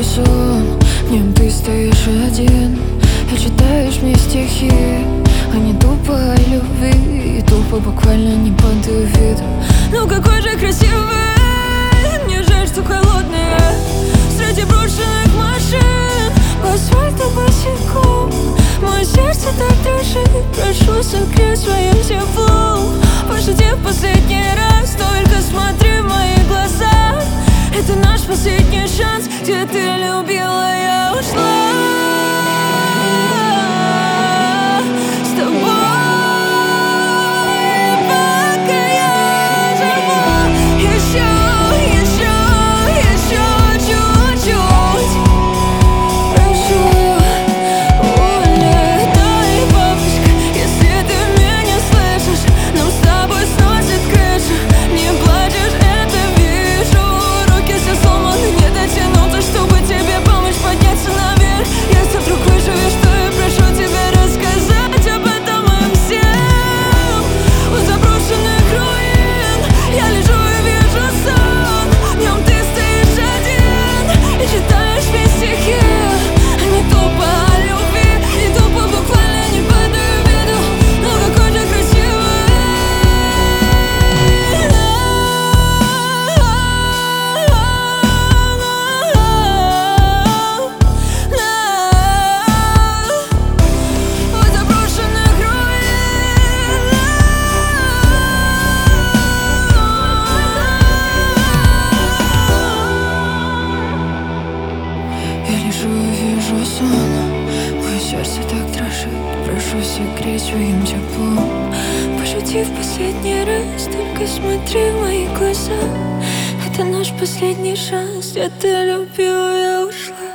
сон. В нем ты стоишь один и читаешь мне стихи. Они тупо о любви, и тупо буквально не подаю виду. Ну какой же красивый, мне жаль, что холодный. Среди брошенных машин по асфальту босиком. Мое сердце так дрожит, прошу согреть своим теплом. Пошути в последний раз, только смотри в мои глаза. Это наш последний шанс, где ты любила, я ушла. С тобой, пока я живу, еще чуть-чуть. Прошу, улетай, бабочка, если ты меня слышишь. Нам с тобой сносит крышу, не плачешь, это вижу. Руки все сломаны, не дотянуться, чтобы тебе помочь подняться наверх. Если вдруг выживешь, то я прошу тебя рассказать об этом им всем. У заброшенных руин я лежу и вижу сон. В нем ты стоишь один и читаешь мне стихи. Они тупо о любви, и тупо буквально не подаю виду. Но какой же красивый. У заброшенных руин я лежу и вижу сон. Мое сердце так дрожит, прошу согреть своим теплом. Пошути в последний раз, только смотри в мои глаза. Это наш последний шанс, где ты любила, я ушла.